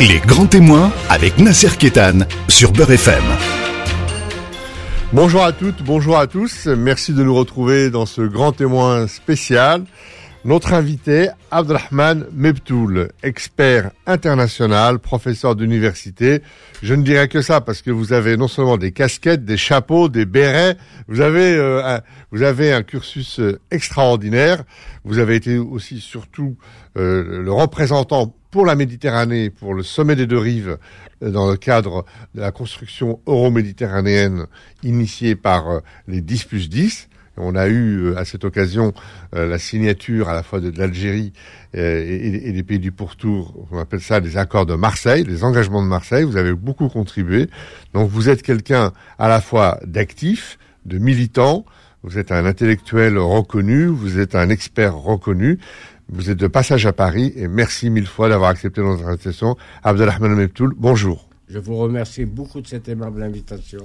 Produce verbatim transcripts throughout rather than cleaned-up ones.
Les grands témoins avec Nasser Kétan sur Beurre F M. Bonjour à toutes, bonjour à tous. Merci de nous retrouver dans ce grand témoin spécial. Notre invité, Abdelrahman Mebtoul, expert international, professeur d'université. Je ne dirais que ça parce que vous avez non seulement des casquettes, des chapeaux, des bérets. Vous avez, euh, un, vous avez un cursus extraordinaire. Vous avez été aussi surtout euh, le représentant pour la Méditerranée, pour le sommet des deux rives, dans le cadre de la construction euro-méditerranéenne initiée par euh, les dix plus dix. On a eu à cette occasion euh, la signature à la fois de, de l'Algérie euh, et, et des pays du pourtour, on appelle ça les accords de Marseille, les engagements de Marseille. Vous avez beaucoup contribué. Donc vous êtes quelqu'un à la fois d'actif, de militant, vous êtes un intellectuel reconnu, vous êtes un expert reconnu. Vous êtes de passage à Paris et merci mille fois d'avoir accepté notre invitation. Abdelrahman Mebtoul, bonjour. Je vous remercie beaucoup de cette aimable invitation.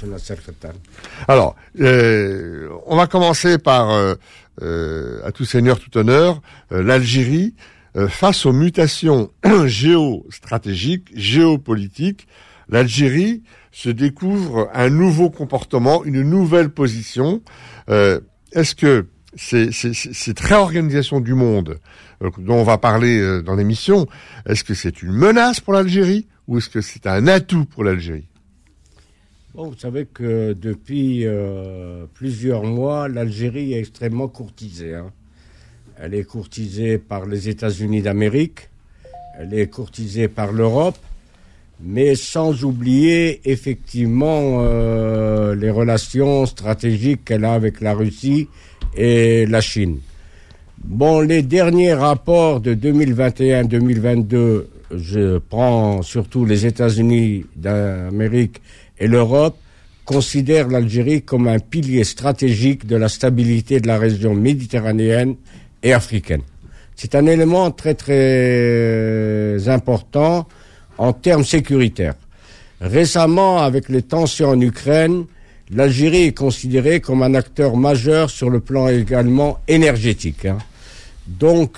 Alors, euh, on va commencer par, euh, euh, à tout seigneur, tout honneur, euh, l'Algérie, euh, face aux mutations géostratégiques, géopolitiques, l'Algérie se découvre un nouveau comportement, une nouvelle position. Euh, est-ce que ces, ces, cette réorganisation du monde euh, dont on va parler euh, dans l'émission, est-ce que c'est une menace pour l'Algérie ou est-ce que c'est un atout pour l'Algérie ? Bon, vous savez que depuis euh, plusieurs mois, l'Algérie est extrêmement courtisée. Hein. Elle est courtisée par les États-Unis d'Amérique, elle est courtisée par l'Europe, mais sans oublier effectivement euh, les relations stratégiques qu'elle a avec la Russie et la Chine. Bon, les derniers rapports de deux mille vingt et un deux mille vingt-deux, je prends surtout les États-Unis d'Amérique et l'Europe, considèrent l'Algérie comme un pilier stratégique de la stabilité de la région méditerranéenne et africaine. C'est un élément très très important en termes sécuritaires. Récemment, avec les tensions en Ukraine, l'Algérie est considérée comme un acteur majeur sur le plan également énergétique. Hein. Donc,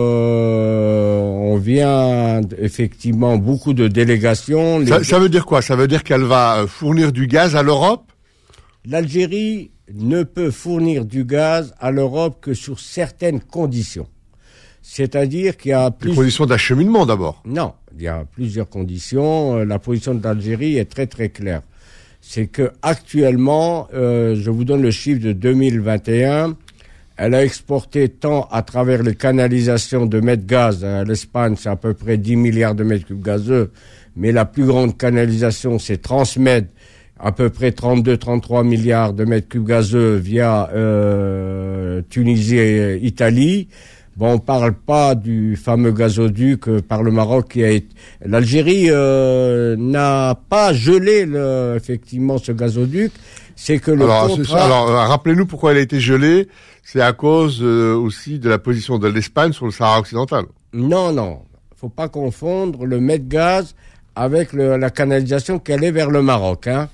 euh, on vient effectivement beaucoup de délégations. Ça, ça veut dire quoi ? Ça veut dire qu'elle va fournir du gaz à l'Europe ? L'Algérie ne peut fournir du gaz à l'Europe que sur certaines conditions. C'est-à-dire qu'il y a plus... Les conditions d'acheminement d'abord. Non, il y a plusieurs conditions. La position de l'Algérie est très très claire. C'est que actuellement, euh, je vous donne le chiffre de deux mille vingt et un. Elle a exporté tant à travers les canalisations de mètres gaz. À l'Espagne, c'est à peu près dix milliards de mètres cubes gazeux. Mais la plus grande canalisation, c'est Transmed, à peu près trente-deux à trente-trois milliards de mètres cubes gazeux via euh, Tunisie et Italie. Bon, on parle pas du fameux gazoduc euh, par le Maroc qui a été... L'Algérie euh, n'a pas gelé le, effectivement ce gazoduc. C'est que le alors, contrat... alors, rappelez-nous pourquoi elle a été gelée. C'est à cause euh, aussi de la position de l'Espagne sur le Sahara occidental. Non, non. Faut pas confondre le mètre gaz avec le, la canalisation qui allait vers le Maroc. Hein.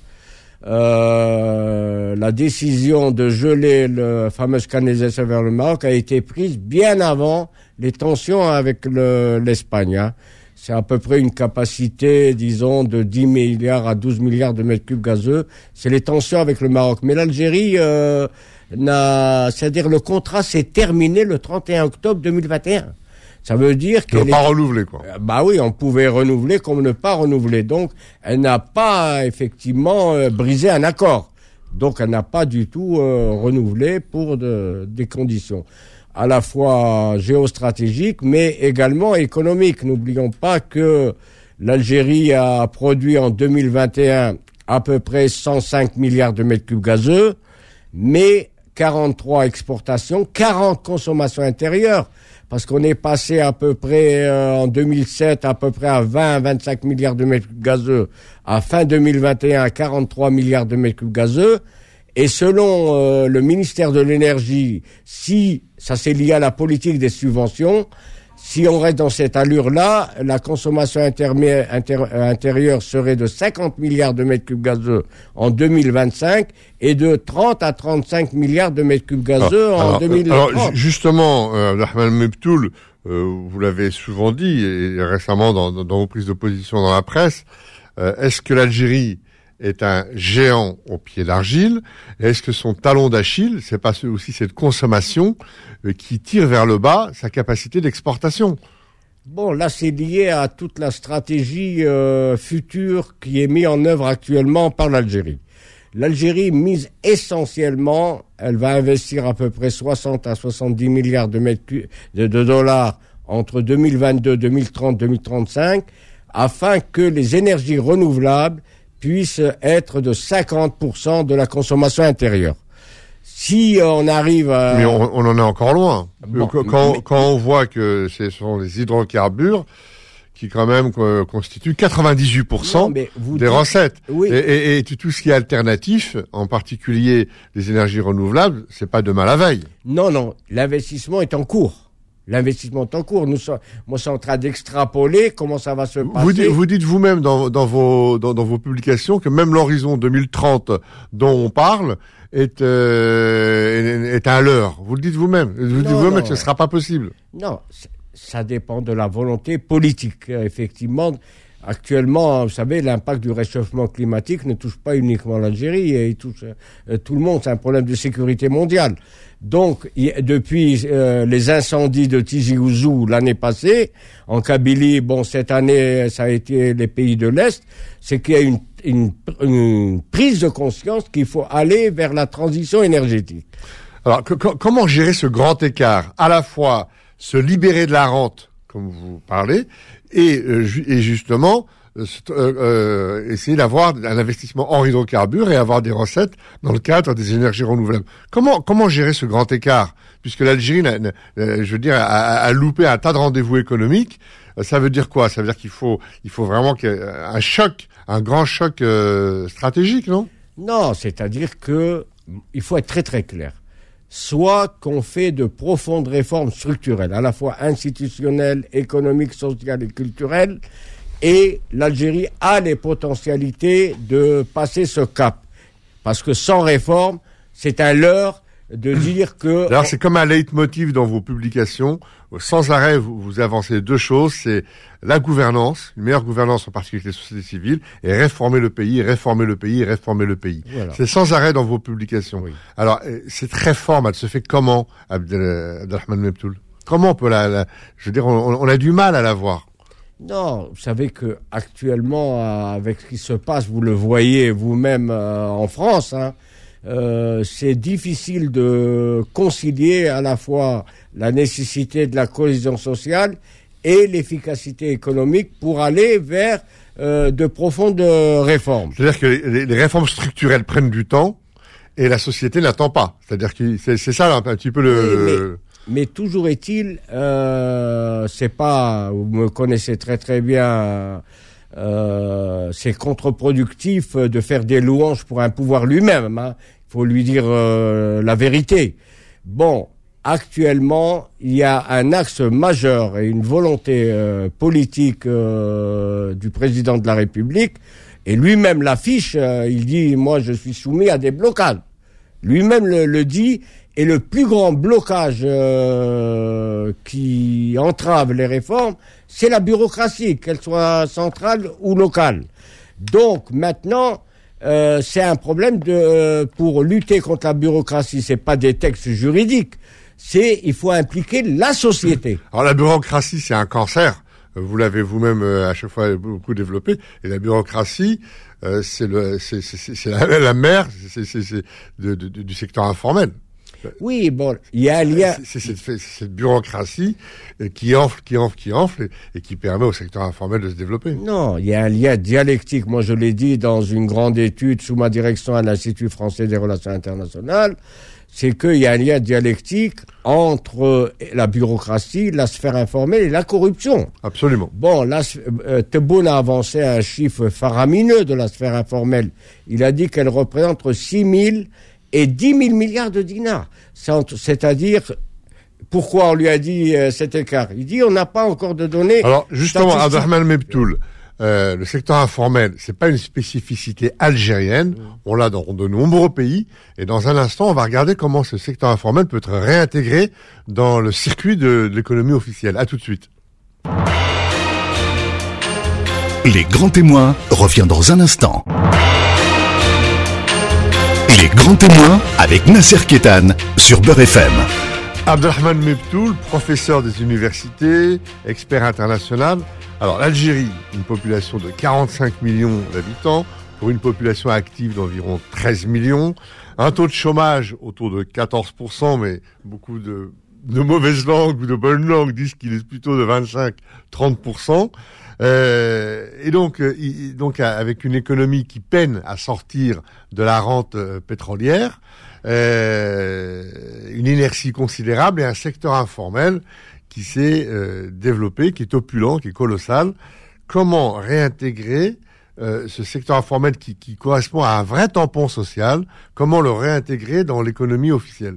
Euh, la décision de geler la fameuse canalisation vers le Maroc a été prise bien avant les tensions avec le, l'Espagne. Hein. C'est à peu près une capacité, disons, de dix milliards à douze milliards de mètres cubes gazeux. C'est les tensions avec le Maroc. Mais l'Algérie... Euh, n'a, c'est-à-dire le contrat s'est terminé le trente et un octobre deux mille vingt et un. Ça veut dire qu'elle ne pas renouveler quoi. Bah oui, on pouvait renouveler comme ne pas renouveler. Donc, elle n'a pas effectivement euh, brisé un accord. Donc, elle n'a pas du tout euh, renouvelé pour de, des conditions à la fois géostratégiques, mais également économiques. N'oublions pas que l'Algérie a produit en deux mille vingt et un à peu près cent cinq milliards de mètres cubes gazeux, mais quarante-trois exportations, quarante consommations intérieures, parce qu'on est passé à peu près euh, en deux mille sept à peu près à vingt à vingt-cinq milliards de mètres cubes gazeux, à fin deux mille vingt et un à quarante-trois milliards de mètres cubes gazeux, et selon euh, le ministère de l'Énergie, si ça c'est lié à la politique des subventions, si on reste dans cette allure-là, la consommation intermi- inter- intérieure serait de cinquante milliards de mètres cubes gazeux en deux mille vingt-cinq et de trente à trente-cinq milliards de mètres cubes gazeux alors, en alors, deux mille trente. Alors justement, euh, Abdelrahman Mebtoul, euh, vous l'avez souvent dit, et récemment dans, dans, dans vos prises de position dans la presse, euh, est-ce que l'Algérie est un géant au pied d'argile? Et est-ce que son talon d'Achille, c'est pas aussi cette consommation euh, qui tire vers le bas sa capacité d'exportation? Bon, là, c'est lié à toute la stratégie euh, future qui est mise en œuvre actuellement par l'Algérie. L'Algérie mise essentiellement, elle va investir à peu près soixante à soixante-dix milliards de, mètres, de, de dollars entre deux mille vingt-deux, deux mille trente, deux mille trente-cinq, afin que les énergies renouvelables puissent être de cinquante pour cent de la consommation intérieure. Si on arrive à... Mais on, on en est encore loin. Bon, quand, mais... quand on voit que ce sont les hydrocarbures qui quand même euh, constituent quatre-vingt-dix-huit pour cent non, des dites... recettes. Oui. Et, et, et tout ce qui est alternatif, en particulier les énergies renouvelables, c'est pas demain la veille. Non, non, l'investissement est en cours. L'investissement est en cours. Nous sommes, moi, je suis en train d'extrapoler comment ça va se passer. Vous dites, vous dites vous-même dans, dans vos dans, dans vos publications que même l'horizon deux mille trente dont on parle est euh, est un leurre. Vous le dites vous-même. Vous non, dites vous-même que ce ne sera pas possible. Non, ça dépend de la volonté politique. Effectivement, actuellement, vous savez, l'impact du réchauffement climatique ne touche pas uniquement l'Algérie, il touche euh, tout le monde. C'est un problème de sécurité mondiale. Donc, y, depuis euh, les incendies de Tizi Ouzou l'année passée, en Kabylie, bon, cette année, ça a été les pays de l'Est, c'est qu'il y a une, une, une prise de conscience qu'il faut aller vers la transition énergétique. Alors, que, que, comment gérer ce grand écart? À la fois, se libérer de la rente, comme vous parlez, et, euh, et justement, euh, euh, essayer d'avoir un investissement en hydrocarbures et avoir des recettes dans le cadre des énergies renouvelables. Comment comment gérer ce grand écart? Puisque l'Algérie, n'a, n'a, je veux dire, a, a loupé un tas de rendez-vous économiques. Ça veut dire quoi? Ça veut dire qu'il faut il faut vraiment qu'il y ait un choc, un grand choc euh, stratégique, non? Non, c'est-à-dire que il faut être très très clair. Soit qu'on fait de profondes réformes structurelles, à la fois institutionnelles, économiques, sociales et culturelles, et l'Algérie a les potentialités de passer ce cap. Parce que sans réforme, c'est un leurre de dire que... Alors c'est comme un leitmotiv dans vos publications. Sans arrêt, vous, vous avancez deux choses. C'est la gouvernance, une meilleure gouvernance en particulier avec les sociétés civiles, et réformer le pays, réformer le pays, réformer le pays. Voilà. C'est sans arrêt dans vos publications. Oui. Alors, cette réforme, elle se fait comment, Abdelrahman Mebtoul? Comment on peut la, la... Je veux dire, on, on a du mal à la voir. Non, vous savez que actuellement, avec ce qui se passe, vous le voyez vous-même euh, en France, hein, euh, c'est difficile de concilier à la fois la nécessité de la cohésion sociale et l'efficacité économique pour aller vers euh, de profondes réformes. C'est-à-dire que les, les réformes structurelles prennent du temps et la société n'attend pas. C'est-à-dire que c'est, c'est ça un, un petit peu le... Oui, mais, mais toujours est-il, euh, c'est pas, vous me connaissez très très bien, euh, c'est contre-productif de faire des louanges pour un pouvoir lui-même. Hein. Il faut lui dire euh, la vérité. Bon, actuellement, il y a un axe majeur et une volonté euh, politique euh, du président de la République, et lui-même l'affiche, euh, il dit « moi je suis soumis à des blocages ». Lui-même le, le dit, et le plus grand blocage euh, qui entrave les réformes, c'est la bureaucratie, qu'elle soit centrale ou locale. Donc maintenant... Euh, c'est un problème de euh, pour lutter contre la bureaucratie, c'est pas des textes juridiques, c'est il faut impliquer la société. Alors la bureaucratie, c'est un cancer. Vous l'avez vous-même euh, à chaque fois beaucoup développé. Et la bureaucratie, euh, c'est le c'est c'est, c'est la, la mère, c'est c'est, c'est de, de, du secteur informel. Oui, bon, il y a un lien. C'est, c'est, c'est cette bureaucratie qui enfle, qui enfle, qui enfle, et, et qui permet au secteur informel de se développer. Non, il y a un lien dialectique. Moi, je l'ai dit dans une grande étude sous ma direction à l'Institut français des relations internationales, c'est qu'il y a un lien dialectique entre la bureaucratie, la sphère informelle et la corruption. Absolument. Bon, là, euh, Tebboune a avancé un chiffre faramineux de la sphère informelle. Il a dit qu'elle représente entre six mille et dix mille milliards de dinars. C'est-à-dire, pourquoi on lui a dit euh, cet écart? Il dit on n'a pas encore de données. Alors, justement, Abdelrahman Mebtoul, euh, le secteur informel, c'est pas une spécificité algérienne. Mmh. On l'a dans de nombreux pays. Et dans un instant, on va regarder comment ce secteur informel peut être réintégré dans le circuit de, de l'économie officielle. À tout de suite. Les grands témoins revient dans un instant. Les grands témoins avec Nasser Kétan sur Beurre F M. Abdelrahman Mebtoul, professeur des universités, expert international. Alors l'Algérie, une population de quarante-cinq millions d'habitants, pour une population active d'environ treize millions, un taux de chômage autour de quatorze pour cent, mais beaucoup de, de mauvaises langues ou de bonnes langues disent qu'il est plutôt de vingt-cinq à trente pour cent. Euh, et donc, euh, il, donc avec une économie qui peine à sortir de la rente euh, pétrolière, euh, une inertie considérable et un secteur informel qui s'est euh, développé, qui est opulent, qui est colossal. Comment réintégrer euh, ce secteur informel qui, qui correspond à un vrai tampon social? Comment le réintégrer dans l'économie officielle?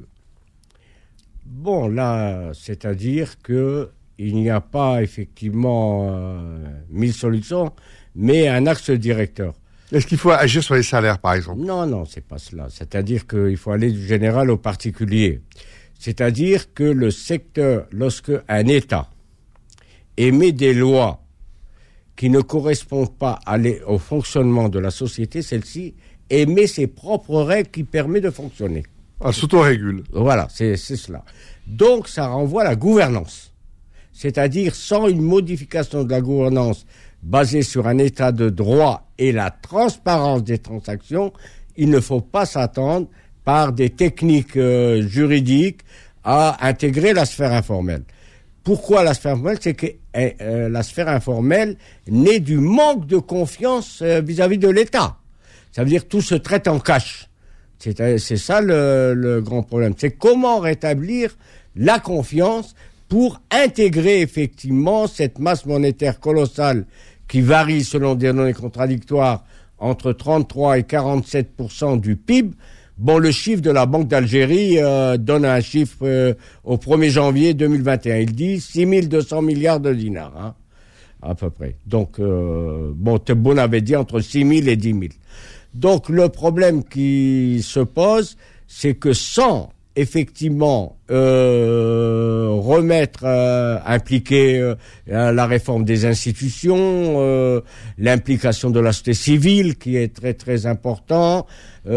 Bon, là, c'est-à-dire que il n'y a pas effectivement euh, mille solutions, mais un axe directeur. Est-ce qu'il faut agir sur les salaires, par exemple? Non, non, c'est pas cela. C'est-à-dire qu'il faut aller du général au particulier. C'est-à-dire que le secteur, lorsque un État émet des lois qui ne correspondent pas à les, au fonctionnement de la société, celle-ci émet ses propres règles qui permettent de fonctionner. Elle s'autorégule. Voilà, c'est, c'est cela. Donc, ça renvoie à la gouvernance. C'est-à-dire, sans une modification de la gouvernance basée sur un état de droit et la transparence des transactions, il ne faut pas s'attendre par des techniques euh, juridiques à intégrer la sphère informelle. Pourquoi la sphère informelle? C'est que euh, la sphère informelle naît du manque de confiance euh, vis-à-vis de l'État. Ça veut dire que tout se traite en cash. C'est, c'est ça le, le grand problème. C'est comment rétablir la confiance pour intégrer effectivement cette masse monétaire colossale qui varie selon des données contradictoires entre trente-trois et quarante-sept pour cent du P I B. Bon, le chiffre de la Banque d'Algérie euh, donne un chiffre euh, au premier janvier deux mille vingt et un. Il dit six mille deux cents milliards de dinars, hein, à peu près. Donc, euh, bon, Tebboune avait dit entre six mille et dix mille. Donc, le problème qui se pose, c'est que sans effectivement euh, remettre, euh, impliquer euh, la réforme des institutions, euh, l'implication de la société civile qui est très très important,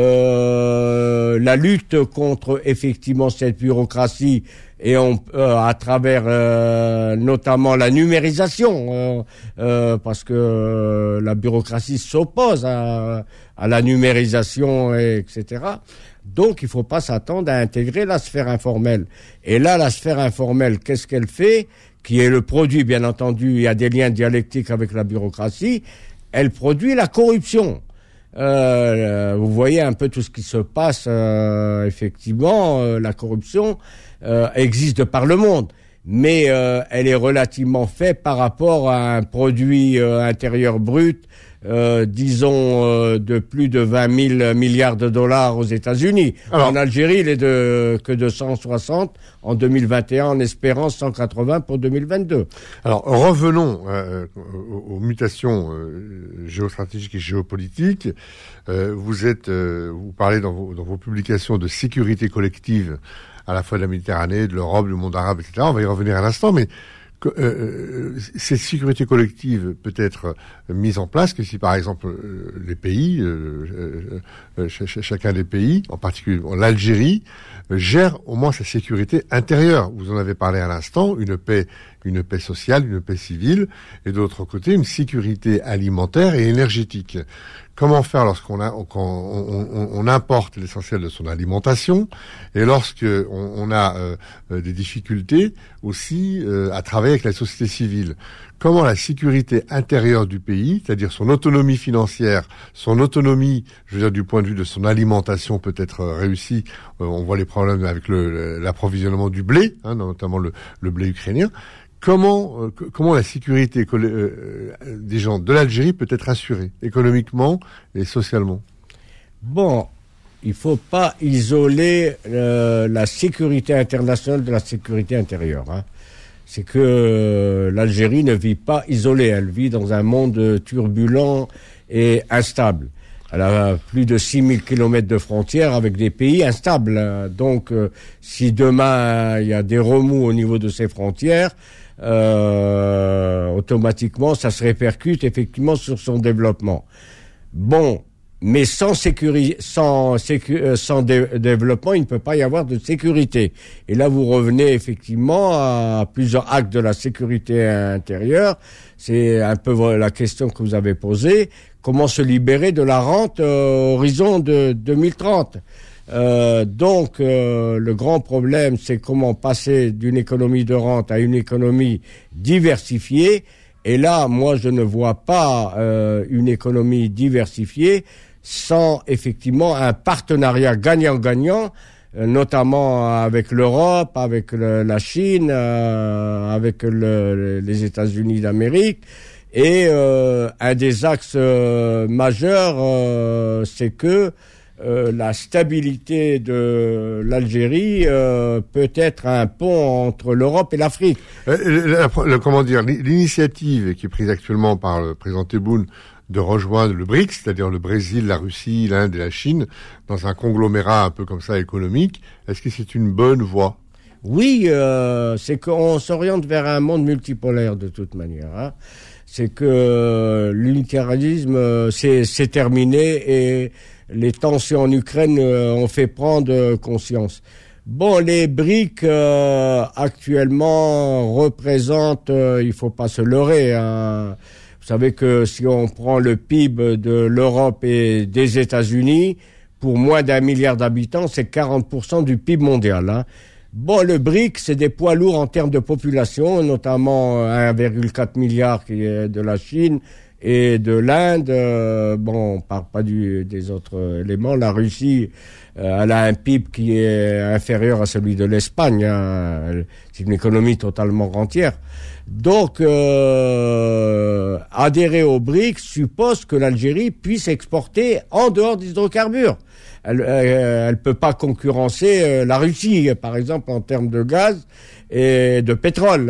euh, la lutte contre effectivement cette bureaucratie et on, euh, à travers euh, notamment la numérisation, euh, euh, parce que euh, la bureaucratie s'oppose à, à la numérisation, et, etc. Donc, il ne faut pas s'attendre à intégrer la sphère informelle. Et là, la sphère informelle, qu'est-ce qu'elle fait? Qui est le produit, bien entendu, il y a des liens dialectiques avec la bureaucratie. Elle produit la corruption. Euh, vous voyez un peu tout ce qui se passe, euh, effectivement, euh, la corruption euh, existe de par le monde. Mais euh, elle est relativement faite par rapport à un produit euh, intérieur brut, Euh, disons, euh, de plus de vingt mille milliards de dollars aux États-Unis. Alors, en Algérie, il est de, que de cent soixante en deux mille vingt et un, en espérant cent quatre-vingts pour deux mille vingt-deux. Alors, revenons euh, aux, aux mutations euh, géostratégiques et géopolitiques. Euh, vous êtes, euh, vous parlez dans vos, dans vos publications de sécurité collective, à la fois de la Méditerranée, de l'Europe, du monde arabe, et cetera. On va y revenir à l'instant, mais Euh, cette sécurité collective peut être mise en place que si, par exemple, euh, les pays, euh, euh, ch- ch- chacun des pays, en particulier l'Algérie, euh, gère au moins sa sécurité intérieure. Vous en avez parlé à l'instant, une paix, une paix sociale, une paix civile, et de l'autre côté, une sécurité alimentaire et énergétique. Comment faire lorsqu'on a, quand on, on, on importe l'essentiel de son alimentation et lorsque on, on a euh, des difficultés aussi euh, à travailler avec la société civile? Comment la sécurité intérieure du pays, c'est-à-dire son autonomie financière, son autonomie, je veux dire du point de vue de son alimentation peut être réussie. Euh, on voit les problèmes avec le, l'approvisionnement du blé, hein, notamment le, le blé ukrainien. Comment, euh, comment la sécurité euh, des gens de l'Algérie peut être assurée, économiquement et socialement? Bon, il faut pas isoler euh, la sécurité internationale de la sécurité intérieure. Hein. c'est que euh, l'Algérie ne vit pas isolée, elle vit dans un monde turbulent et instable. Elle a plus de six mille kilomètres de frontières avec des pays instables. Donc, euh, si demain il y a des remous au niveau de ces frontières, euh, automatiquement, ça se répercute effectivement sur son développement. Bon, mais sans sécurité, sans, sécu- sans dé- développement, il ne peut pas y avoir de sécurité. Et là, vous revenez effectivement à plusieurs actes de la sécurité intérieure. C'est un peu la question que vous avez posée. Comment se libérer de la rente euh, horizon de deux mille trente. Euh, donc, euh, le grand problème, c'est comment passer d'une économie de rente à une économie diversifiée. Et là, moi, je ne vois pas euh, une économie diversifiée sans effectivement un partenariat gagnant-gagnant, euh, notamment avec l'Europe, avec le, la Chine, euh, avec le, les États-Unis d'Amérique. Et euh, un des axes euh, majeurs, euh, c'est que euh, la stabilité de l'Algérie euh, peut être un pont entre l'Europe et l'Afrique. Euh, le, le, comment dire, l'initiative qui est prise actuellement par le président Tebboune de rejoindre le BRICS, c'est-à-dire le Brésil, la Russie, l'Inde et la Chine, dans un conglomérat un peu comme ça économique, est-ce que c'est une bonne voie? Oui, euh, c'est qu'on s'oriente vers un monde multipolaire de toute manière, hein. C'est que l'unitarisme, c'est, c'est terminé et les tensions en Ukraine ont fait prendre conscience. Bon, les BRICS euh, actuellement représentent, euh, il faut pas se leurrer, hein. Vous savez que si on prend le P I B de l'Europe et des États-Unis, pour moins d'un milliard d'habitants, c'est quarante pour cent du P I B mondial, hein. Bon, le BRICS, c'est des poids lourds en termes de population, notamment un virgule quatre milliard qui est de la Chine et de l'Inde. Euh, bon, on parle pas du, des autres éléments. La Russie, euh, elle a un P I B qui est inférieur à celui de l'Espagne, hein. C'est une économie totalement rentière. Donc, euh, adhérer au BRICS suppose que l'Algérie puisse exporter en dehors des hydrocarbures. Elle euh, elle peut pas concurrencer euh, la Russie, par exemple, en termes de gaz et de pétrole.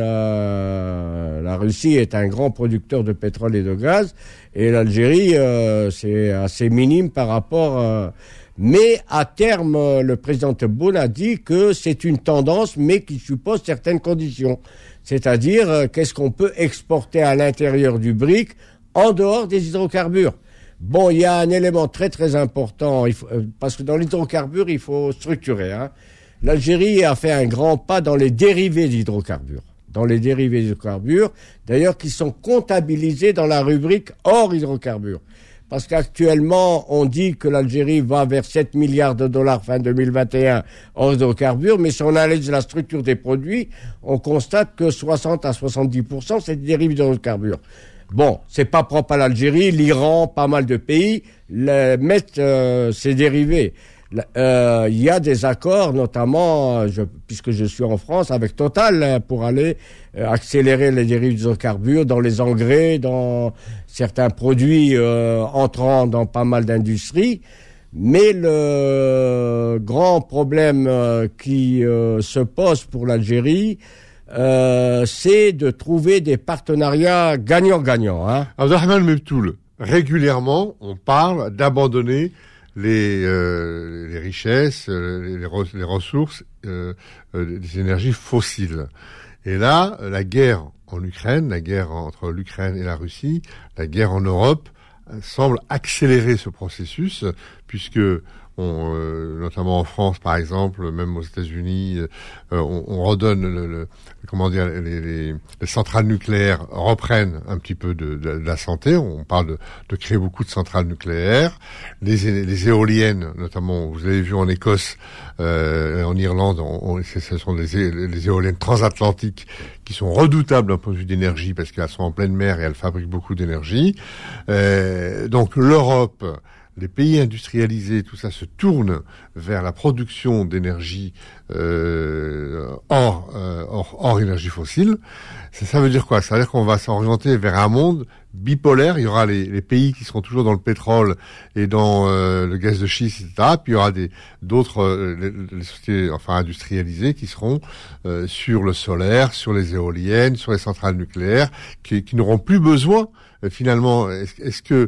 Euh, la Russie est un grand producteur de pétrole et de gaz, et l'Algérie, euh, c'est assez minime par rapport... Euh, mais à terme, euh, le président Tebboune a dit que c'est une tendance, mais qui suppose certaines conditions. C'est-à-dire, euh, qu'est-ce qu'on peut exporter à l'intérieur du BRICS en dehors des hydrocarbures. Bon, il y a un élément très très important, il faut, euh, parce que dans l'hydrocarbure, il faut structurer, hein. L'Algérie a fait un grand pas dans les dérivés d'hydrocarbures. Dans les dérivés d'hydrocarbures, d'ailleurs, qui sont comptabilisés dans la rubrique hors hydrocarbures. Parce qu'actuellement, on dit que l'Algérie va vers sept milliards de dollars fin deux mille vingt et un hors hydrocarbures, mais si on analyse la structure des produits, on constate que soixante à soixante-dix pour cent, c'est des dérivés d'hydrocarbures. Bon, c'est pas propre à l'Algérie, l'Iran, pas mal de pays le, mettent euh, ces dérivés. Il euh, y a des accords, notamment, je, puisque je suis en France, avec Total, pour aller euh, accélérer les dérivés d'hydrocarbures dans les engrais, dans certains produits euh, entrant dans pas mal d'industries. Mais le grand problème euh, qui euh, se pose pour l'Algérie, Euh, c'est de trouver des partenariats gagnants-gagnants, hein. Abdelrahman Mebtoul, régulièrement, on parle d'abandonner les, euh, les richesses, les, les, re, les ressources euh, euh, des énergies fossiles. Et là, la guerre en Ukraine, la guerre entre l'Ukraine et la Russie, la guerre en Europe, semble accélérer ce processus, puisque on, euh, notamment en France par exemple, même aux États-Unis, euh, on, on redonne le, le, comment dire, les, les, les centrales nucléaires reprennent un petit peu de, de, de la santé. On parle de, de créer beaucoup de centrales nucléaires, les, les éoliennes, notamment vous avez vu en Écosse, euh, en Irlande, on, on, ce sont des les éoliennes transatlantiques qui sont redoutables d'un point de vue d'énergie parce qu'elles sont en pleine mer et elles fabriquent beaucoup d'énergie. Euh, donc l'Europe, les pays industrialisés, tout ça se tourne vers la production d'énergie euh, hors, euh, hors, hors énergie fossile. Ça, ça veut dire quoi? Ça veut dire qu'on va s'orienter vers un monde bipolaire. Il y aura les, les pays qui seront toujours dans le pétrole et dans euh, le gaz de schiste, et cetera. Puis il y aura des d'autres euh, les, les sociétés enfin industrialisées qui seront euh, sur le solaire, sur les éoliennes, sur les centrales nucléaires, qui, qui n'auront plus besoin euh, finalement. Est-ce, est-ce que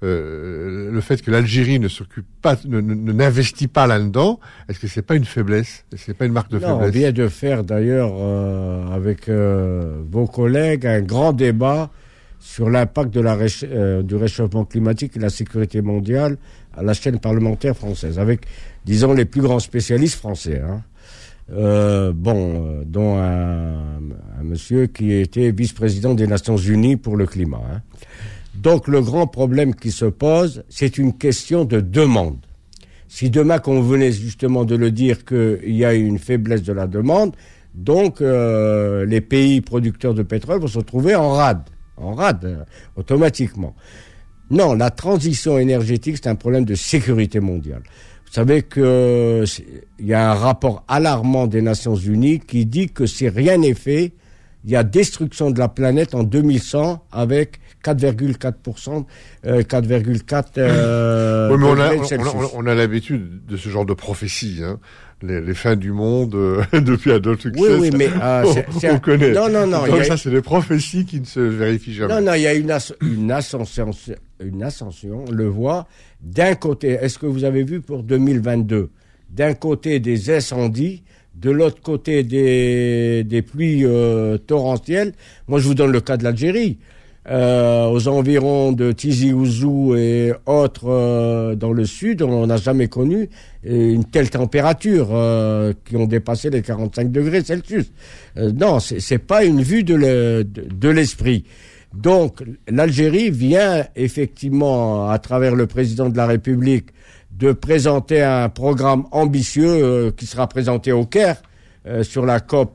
euh, le fait que l'Algérie ne s'occupe pas, ne, ne n'investit pas là-dedans, est-ce que c'est pas une faiblesse? C'est pas une marque de non, faiblesse? On vient de faire d'ailleurs euh, avec euh, vos collègues un grand débat sur l'impact de la réch- euh, du réchauffement climatique et de la sécurité mondiale à la chaîne parlementaire française, avec, disons, les plus grands spécialistes français. Hein. Euh, bon, euh, dont un, un monsieur qui était vice-président des Nations Unies pour le climat. Hein. Donc le grand problème qui se pose, c'est une question de demande. Si demain qu'on venait justement de le dire qu'il y a une faiblesse de la demande, donc euh, les pays producteurs de pétrole vont se trouver en rade, en rade euh, automatiquement. Non, la transition énergétique, c'est un problème de sécurité mondiale. Vous savez que il y a un rapport alarmant des Nations Unies qui dit que si rien n'est fait, il y a destruction de la planète en deux mille cent avec quatre virgule quatre pour cent, euh, quatre virgule quatre euh, oui, mais on a, degrés on, a, on a l'habitude de ce genre de prophétie, hein. Les, les fins du monde euh, depuis Adolf Hitler. Oui, oui, mais euh, on, c'est, c'est on un... connaît. Non, non, non. Donc a... ça, c'est des prophéties qui ne se vérifient jamais. Non, non, il y a une, as- une ascension, une ascension. On le voit d'un côté. Est-ce que vous avez vu pour deux mille vingt-deux, d'un côté des incendies, de l'autre côté des des pluies euh, torrentielles. Moi, je vous donne le cas de l'Algérie. Euh, aux environs de Tizi Ouzou et autres euh, dans le sud, on n'a jamais connu une telle température euh, qui ont dépassé les quarante-cinq degrés Celsius. Euh, non, c'est, c'est pas une vue de, le, de, de l'esprit. Donc, l'Algérie vient effectivement, à travers le président de la République, de présenter un programme ambitieux euh, qui sera présenté au Caire, euh, sur la COP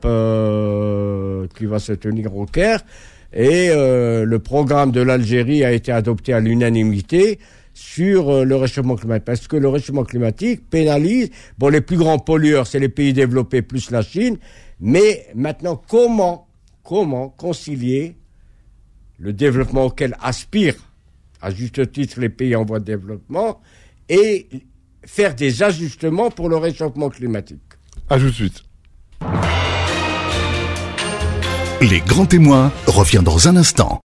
euh, qui va se tenir au Caire. Et euh, le programme de l'Algérie a été adopté à l'unanimité sur euh, le réchauffement climatique. Parce que le réchauffement climatique pénalise... Bon, les plus grands pollueurs, c'est les pays développés plus la Chine. Mais maintenant, comment, comment concilier le développement auquel aspirent, à juste titre, les pays en voie de développement et faire des ajustements pour le réchauffement climatique? À tout de suite. Les grands témoins revient dans un instant.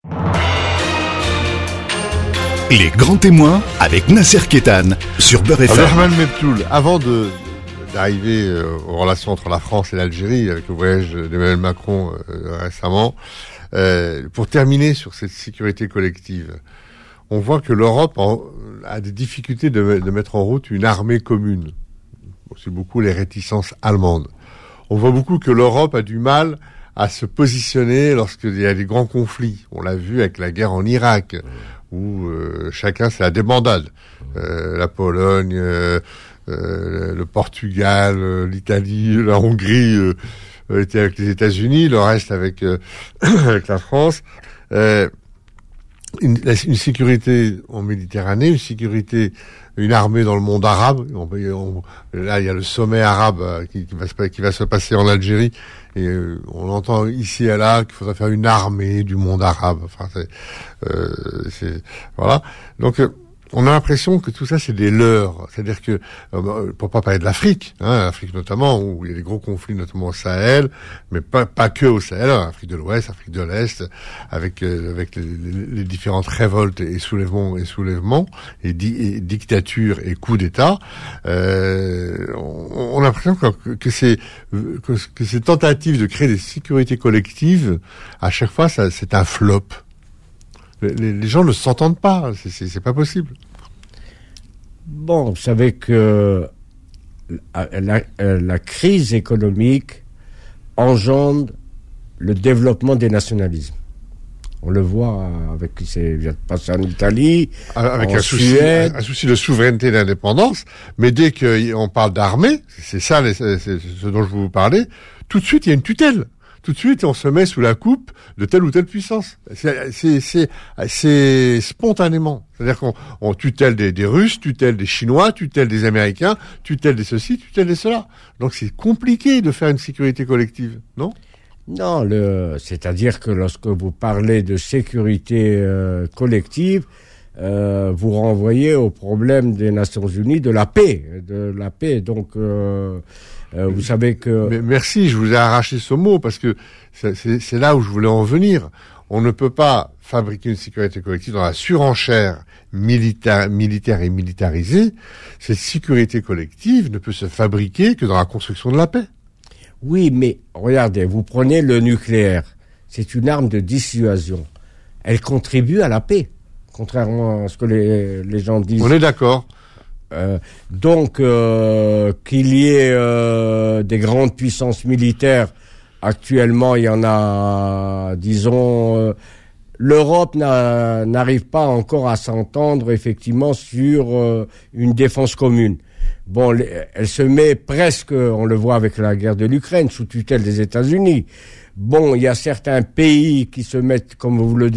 Les grands témoins avec Nasser Kétan sur Beurre F M. Abdelrahman Mebtoul, avant de, d'arriver euh, aux relations entre la France et l'Algérie, avec le voyage d'Emmanuel Macron euh, récemment, euh, pour terminer sur cette sécurité collective, on voit que l'Europe en, a des difficultés de, de mettre en route une armée commune. Bon, c'est beaucoup les réticences allemandes. On voit beaucoup que l'Europe a du mal à se positionner lorsqu'il y a des grands conflits. On l'a vu avec la guerre en Irak, où euh, chacun c'est la débandade. Euh, la Pologne, euh, euh, le Portugal, euh, l'Italie, la Hongrie euh, étaient avec les États-Unis, le reste avec euh, avec la France. Euh, une, une sécurité en Méditerranée, une sécurité, une armée dans le monde arabe. On, on, là, il y a le sommet arabe qui, qui, va, se, qui va se passer en Algérie. Et euh, on entend ici et là qu'il faudrait faire une armée du monde arabe. Enfin, c'est, euh, c'est voilà. Donc, euh, on a l'impression que tout ça c'est des leurres. C'est-à-dire que, euh, pour pas parler de l'Afrique, hein, l'Afrique notamment, où il y a des gros conflits, notamment au Sahel, mais pas pas que au Sahel, hein, Afrique de l'Ouest, Afrique de l'Est, avec euh, avec les, les, les différentes révoltes et soulèvements et soulèvements et, di, et dictatures et coups d'État. Euh, on, on a l'impression que, que c'est que, que ces tentatives de créer des sécurités collectives, à chaque fois, ça, c'est un flop. Les, les gens ne s'entendent pas, c'est, c'est, c'est pas possible. Bon, vous savez que la, la, la crise économique engendre le développement des nationalismes. On le voit avec qui c'est vient de passer en Italie, avec en un souci, Suède. un, un souci de souveraineté et d'indépendance. Mais dès qu'on parle d'armée, c'est ça, les, c'est, c'est ce dont je vous parlais. Tout de suite, il y a une tutelle. tout de suite, on se met sous la coupe de telle ou telle puissance. C'est, c'est, c'est, c'est spontanément. C'est-à-dire qu'on on tutelle des, des Russes, tutelle des Chinois, tutelle des Américains, tutelle des ceci, tutelle des cela. Donc c'est compliqué de faire une sécurité collective, non ? Non, le, c'est-à-dire que lorsque vous parlez de sécurité euh, collective, euh, vous renvoyez au problème des Nations Unies de la paix, de la paix. Donc, euh, euh, vous savez que... Mais merci, je vous ai arraché ce mot parce que c'est, c'est, c'est là où je voulais en venir. On ne peut pas fabriquer une sécurité collective dans la surenchère militaire, militaire et militarisée. Cette sécurité collective ne peut se fabriquer que dans la construction de la paix. Oui, mais regardez, vous prenez le nucléaire. C'est une arme de dissuasion. Elle contribue à la paix, contrairement à ce que les, les gens disent. On est d'accord. Euh, donc, euh, qu'il y ait euh, des grandes puissances militaires, actuellement, il y en a, disons... Euh, L'Europe n'a, n'arrive pas encore à s'entendre, effectivement, sur euh, une défense commune. Bon, elle se met presque, on le voit avec la guerre de l'Ukraine, sous tutelle des États-Unis. Bon, il y a certains pays qui se mettent, comme vous le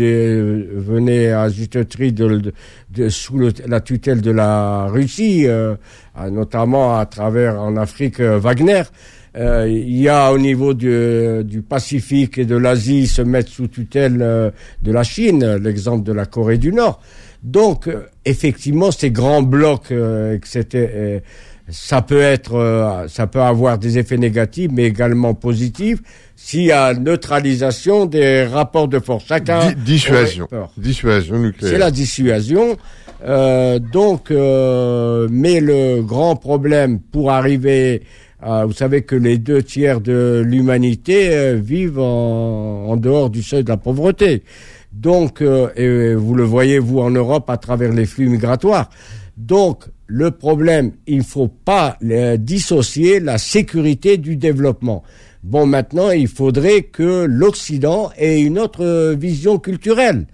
venez à juste titre, de, de, de, sous le, la tutelle de la Russie, euh, notamment à travers, en Afrique, euh, Wagner. Euh, il y a au niveau du, du Pacifique et de l'Asie se mettre sous tutelle euh, de la Chine, l'exemple de la Corée du Nord. Donc, euh, effectivement, ces grands blocs, euh, que c'était, euh, ça peut être, euh, ça peut avoir des effets négatifs, mais également positifs, s'il y a neutralisation des rapports de force. Chacun Di- dissuasion, dissuasion nucléaire. C'est la dissuasion. Euh, donc, euh, mais le grand problème pour arriver, euh, vous savez que les deux tiers de l'humanité euh, vivent en, en dehors du seuil de la pauvreté. Donc, euh, et vous le voyez, vous, en Europe, à travers les flux migratoires. Donc, le problème, il ne faut pas euh, dissocier la sécurité du développement. Bon, maintenant, il faudrait que l'Occident ait une autre vision culturelle.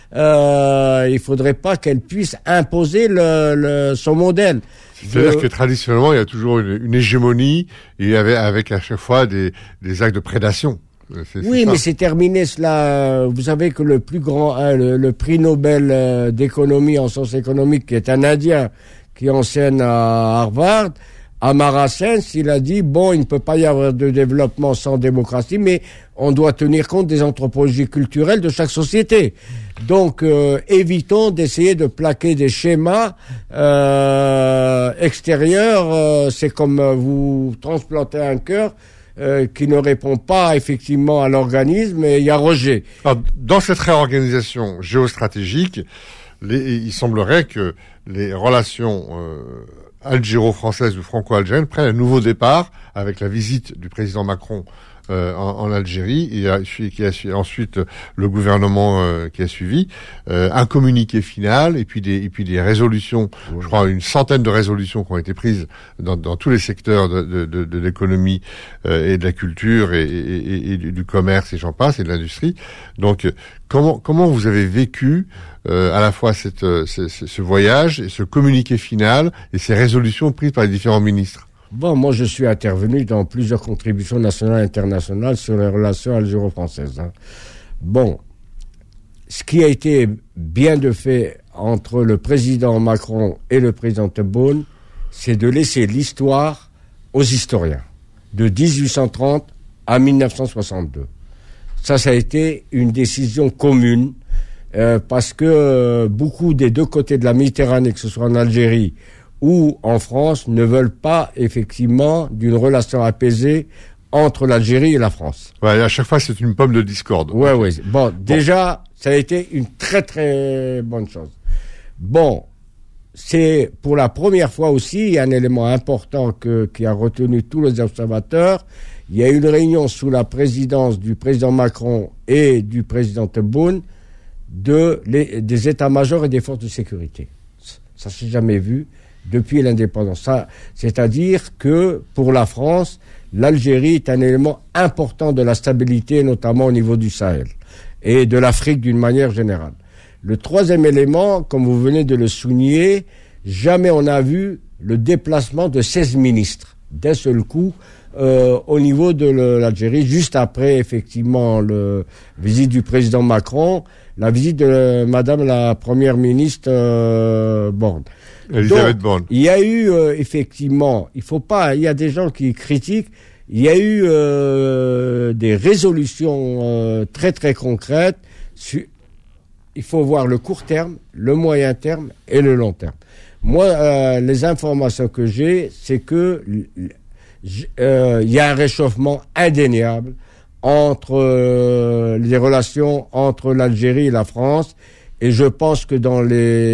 Euh, il faudrait pas qu'elle puisse imposer le, le, son modèle. C'est-à-dire de... que traditionnellement, il y a toujours une, une hégémonie et avec, avec à chaque fois des, des actes de prédation. C'est, oui, c'est mais c'est terminé cela. Vous savez que le plus grand, hein, le, le prix Nobel euh, d'économie en sciences économiques, qui est un Indien qui enseigne à Harvard, Amartya Sen, il a dit, bon, il ne peut pas y avoir de développement sans démocratie, mais on doit tenir compte des anthropologies culturelles de chaque société. Donc, euh, évitons d'essayer de plaquer des schémas euh, extérieurs. Euh, c'est comme euh, vous transplantez un cœur euh, qui ne répond pas effectivement à l'organisme et il y a rejet. Alors, dans cette réorganisation géostratégique, les, il semblerait que les relations euh, algéro-françaises ou franco-algériennes prennent un nouveau départ avec la visite du président Macron Euh, en, en Algérie et a, qui a ensuite le gouvernement euh, qui a suivi euh, un communiqué final et puis des et puis des résolutions, oui. Je crois une centaine de résolutions qui ont été prises dans, dans tous les secteurs de, de, de, de l'économie euh, et de la culture et, et, et, et du commerce et j'en passe et de l'industrie. Donc comment comment vous avez vécu euh, à la fois cette, ce, ce voyage et ce communiqué final et ces résolutions prises par les différents ministres? Bon, moi, je suis intervenu dans plusieurs contributions nationales et internationales sur les relations algéro-françaises. Hein. Bon, ce qui a été bien de fait entre le président Macron et le président Tebboune, c'est de laisser l'histoire aux historiens, de dix-huit cent trente à mille neuf cent soixante-deux. Ça, ça a été une décision commune, euh, parce que euh, beaucoup des deux côtés de la Méditerranée, que ce soit en Algérie ou en France, ne veulent pas effectivement d'une relation apaisée entre l'Algérie et la France. Ouais, à chaque fois, c'est une pomme de discorde. Ouais, ouais. Bon, bon, déjà, ça a été une très très bonne chose. Bon, c'est pour la première fois aussi un élément important que, qui a retenu tous les observateurs. Il y a eu une réunion sous la présidence du président Macron et du président Tebboune de les, des états-majors et des forces de sécurité. Ça s'est jamais vu depuis l'indépendance. Ça, c'est-à-dire que pour la France, l'Algérie est un élément important de la stabilité, notamment au niveau du Sahel et de l'Afrique d'une manière générale. Le troisième élément, comme vous venez de le souligner, jamais on a vu le déplacement de seize ministres d'un seul coup euh, au niveau de le, l'Algérie, juste après, effectivement, la visite du président Macron, la visite de Madame la Première ministre euh, Borne. Elisabeth Borne. Il y a eu, euh, effectivement, il faut pas, il y a des gens qui critiquent, il y a eu euh, des résolutions euh, très très concrètes. Su- il faut voir le court terme, le moyen terme et le long terme. Moi, euh, les informations que j'ai, c'est que euh, il y a un réchauffement indéniable entre euh, les relations entre l'Algérie et la France, et je pense que dans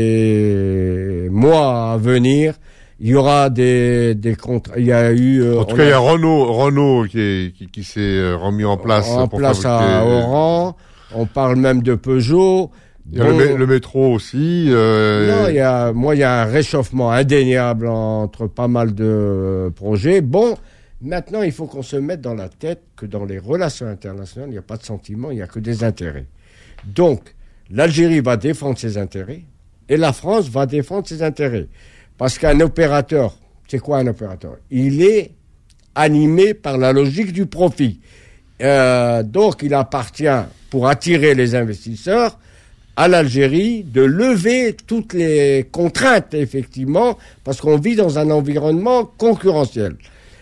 les mois à venir, il y aura des des contrats. Il y a eu. Euh, en tout cas, a... il y a Renault, Renault qui, est, qui, qui s'est remis en place. En pour place fabriquer... à Oran. On parle même de Peugeot. Il y a bon, le, le métro aussi. Euh... Non, il y a. Moi, il y a un réchauffement indéniable entre pas mal de projets. Bon, maintenant, il faut qu'on se mette dans la tête que dans les relations internationales, il n'y a pas de sentiments, il n'y a que des intérêts. Donc, l'Algérie va défendre ses intérêts et la France va défendre ses intérêts. Parce qu'un opérateur, c'est quoi un opérateur ? Il est animé par la logique du profit. Euh, donc, il appartient, pour attirer les investisseurs, à l'Algérie de lever toutes les contraintes, effectivement, parce qu'on vit dans un environnement concurrentiel.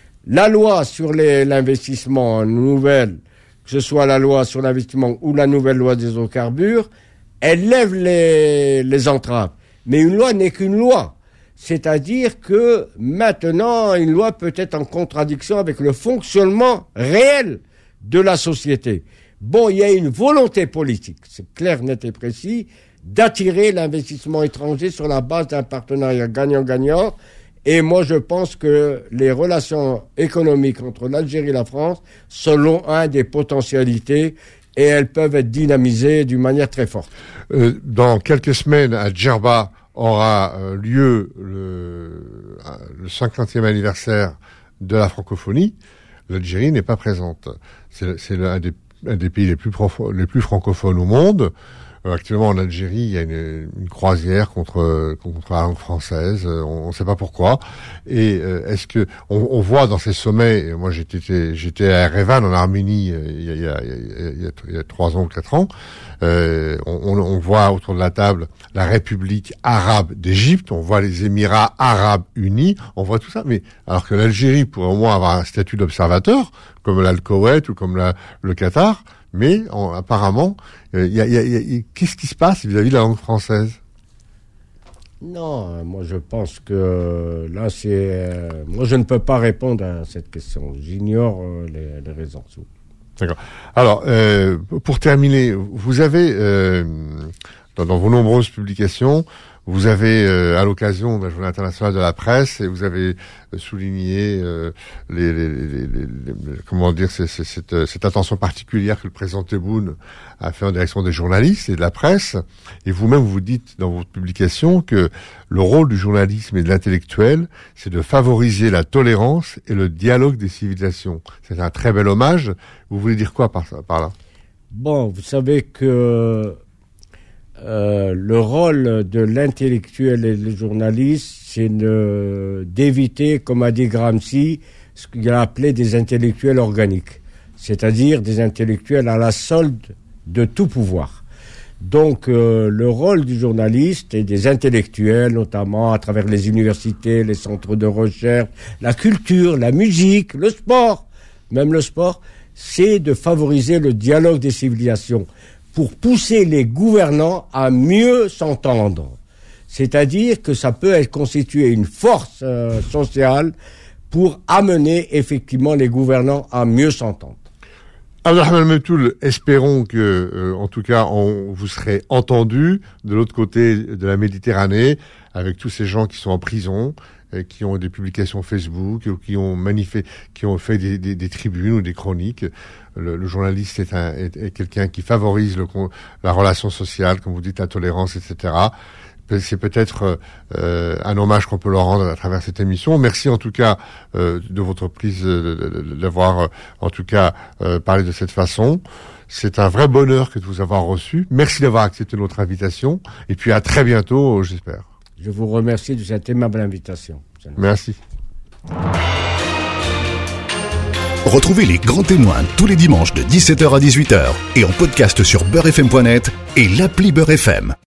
La loi sur les, l'investissement nouvelle, que ce soit la loi sur l'investissement ou la nouvelle loi des hydrocarbures, elle lève les, les entraves. Mais une loi n'est qu'une loi. C'est-à-dire que maintenant, une loi peut être en contradiction avec le fonctionnement réel de la société. Bon, il y a une volonté politique, c'est clair, net et précis, d'attirer l'investissement étranger sur la base d'un partenariat gagnant-gagnant. Et moi, je pense que les relations économiques entre l'Algérie et la France sont un des potentialités et elles peuvent être dynamisées d'une manière très forte. Euh, dans quelques semaines, à Djerba, aura euh, lieu le, le cinquantième anniversaire de la francophonie. L'Algérie n'est pas présente. C'est, c'est l'un des, un des pays les plus, prof, les plus francophones au monde. Euh, actuellement, en Algérie, il y a une, une croisière contre, contre la langue française. On ne sait pas pourquoi. Et euh, est-ce que on, on voit dans ces sommets, moi j'étais, j'étais à Erevan en Arménie il y a, il y a, il y a, il y a trois ans ou quatre ans. Euh, on, on voit autour de la table la République arabe d'Égypte, on voit les Émirats arabes unis, on voit tout ça. Mais alors que l'Algérie pourrait au moins avoir un statut d'observateur, comme la, le Koweït ou comme la, le Qatar, mais on, apparemment, il euh, y, a, y, a, y a, qu'est-ce qui se passe vis-à-vis de la langue française ? Non, moi je pense que là c'est, euh, moi je ne peux pas répondre à cette question. J'ignore euh, les, les raisons. D'accord. Alors, euh, pour terminer, vous avez, euh, dans, dans vos nombreuses publications, vous avez, euh, à l'occasion de la Journée internationale de la presse, et vous avez souligné euh, les, les, les, les, les, comment dire, c'est, c'est, cette, cette attention particulière que le président Tebboune a fait en direction des journalistes et de la presse. Et vous-même, vous dites dans votre publication que le rôle du journalisme et de l'intellectuel, c'est de favoriser la tolérance et le dialogue des civilisations. C'est un très bel hommage. Vous voulez dire quoi par, par là ? Bon, vous savez que Euh, le rôle de l'intellectuel et du journaliste, c'est de, d'éviter, comme a dit Gramsci, ce qu'il a appelé des intellectuels organiques, c'est-à-dire des intellectuels à la solde de tout pouvoir. Donc, euh, le rôle du journaliste et des intellectuels, notamment à travers les universités, les centres de recherche, la culture, la musique, le sport, même le sport, c'est de favoriser le dialogue des civilisations, pour pousser les gouvernants à mieux s'entendre. C'est-à-dire que ça peut être constitué une force euh, sociale pour amener effectivement les gouvernants à mieux s'entendre. Abdelrahman Mebtoul, espérons que, euh, en tout cas, on, vous serez entendu de l'autre côté de la Méditerranée, avec tous ces gens qui sont en prison, et qui ont des publications Facebook, ou qui ont manifesté, qui ont fait des, des, des tribunes ou des chroniques. Le, le journaliste est, un, est, est quelqu'un qui favorise le, la relation sociale, comme vous dites, la tolérance, et cetera. C'est peut-être euh, un hommage qu'on peut leur rendre à travers cette émission. Merci en tout cas euh, de votre prise, de, de, de, d'avoir euh, en tout cas euh, parlé de cette façon. C'est un vrai bonheur que de vous avoir reçu. Merci d'avoir accepté notre invitation. Et puis à très bientôt, j'espère. Je vous remercie de cette aimable invitation. Merci. Retrouvez les grands témoins tous les dimanches de dix-sept heures à dix-huit heures et en podcast sur beurre f m point net et l'appli Beurre F M.